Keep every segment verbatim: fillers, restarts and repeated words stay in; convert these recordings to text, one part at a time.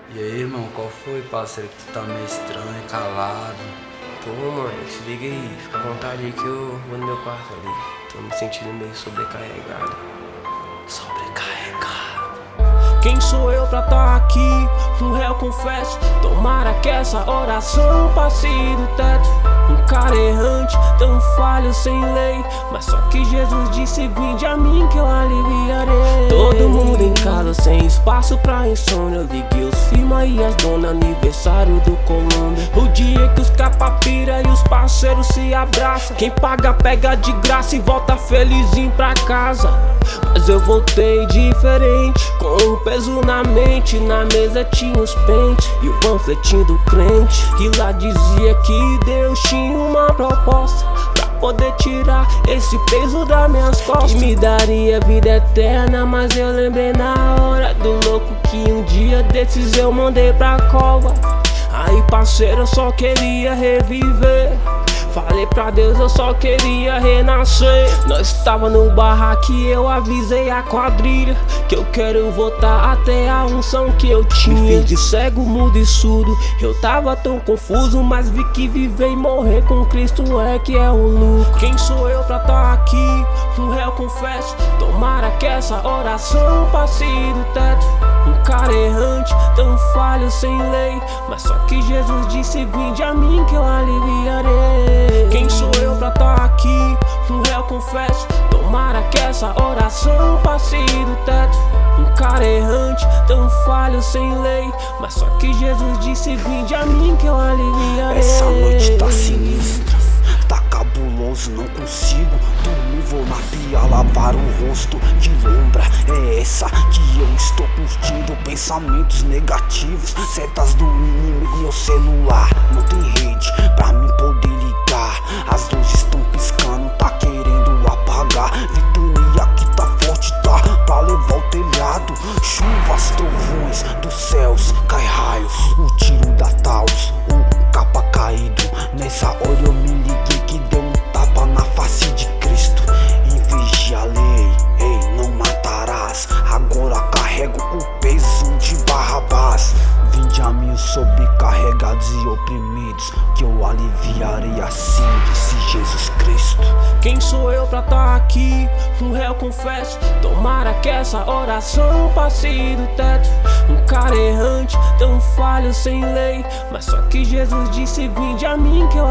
E aí, irmão, qual foi, parceiro, que tu tá meio estranho, calado? Pô, mano, se liga aí, fica à vontade aí que eu vou no meu quarto ali. Tô me sentindo meio sobrecarregado. Sobrecarregado. Quem sou eu pra tá aqui? Um réu confesso. Tomara que essa oração passe do teto. Um cara errante, tão falho sem lei. Mas só que Jesus disse: vinde a mim que eu aliviarei. Todo mundo em casa sem espaço pra insônia. Eu liguei os firma e as donas, aniversário do Colômbia. O dia que os capapira e os parceiros se abraçam. Quem paga pega de graça e volta felizinho pra casa. Mas eu voltei diferente, com um peso na mente. Na mesa tinha os pentes e o panfletinho do crente, que lá dizia que Deus tinha uma proposta pra poder tirar esse peso das minhas costas, que me daria vida eterna. Mas eu lembrei na hora do louco que um dia desses eu mandei pra cova. Aí, parceiro, eu só queria reviver. Falei pra Deus, eu só queria renascer. Nós tava no barraco e eu avisei a quadrilha que eu quero voltar até a unção que eu tinha. Me fiz de cego, mudo e surdo. Eu tava tão confuso, mas vi que viver e morrer com Cristo é que é o lucro. Quem sou eu pra tá aqui? Um réu confesso. Tomara que essa oração passe do teto. Um cara errante, tão falho sem lei. Mas só que Jesus disse: vinde a mim que eu aliviarei. Quem sou eu pra tá aqui? Um réu confesso. Tomara que essa oração passe do teto. Um cara errante, tão falho sem lei. Mas só que Jesus disse: vinde a mim que eu aliviarei. Essa noite tá sinistra, tá cabuloso, não consigo dormir. Vou na pia lavar o rosto. Que lombra é essa que eu estou curtindo? Pensamentos negativos, setas do inimigo. Meu celular não tem rede pra mim poder ligar. As luzes estão piscando, tá querendo apagar. Ventania que tá forte, tá pra levar o telhado. Chuvas, trovões dos céus, cai raios. O tiro da Taos, o capa caído. Nessa hora eu me liguei que deu um tapa na face de Cristo. Infringi a lei, ei, não matarás. Agora carrego o peso de Barrabás. Vinde a mim os sobrecarregados e oprimidos, que eu aliviarei, assim disse Jesus Cristo. Quem sou eu pra tá aqui? Um réu confesso. Tomara que essa oração passe do teto. Um cara errante, tão falho sem lei. Mas só que Jesus disse: vinde a mim que eu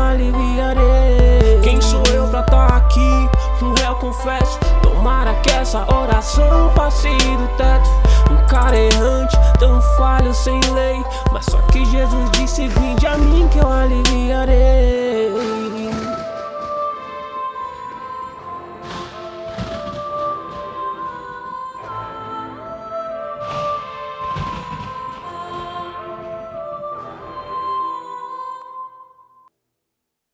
aliviarei. Quem sou eu pra tá aqui? Um réu confesso. Tomara que essa oração passe do teto. Um cara errante, tão falho sem lei. Mas só que Jesus disse: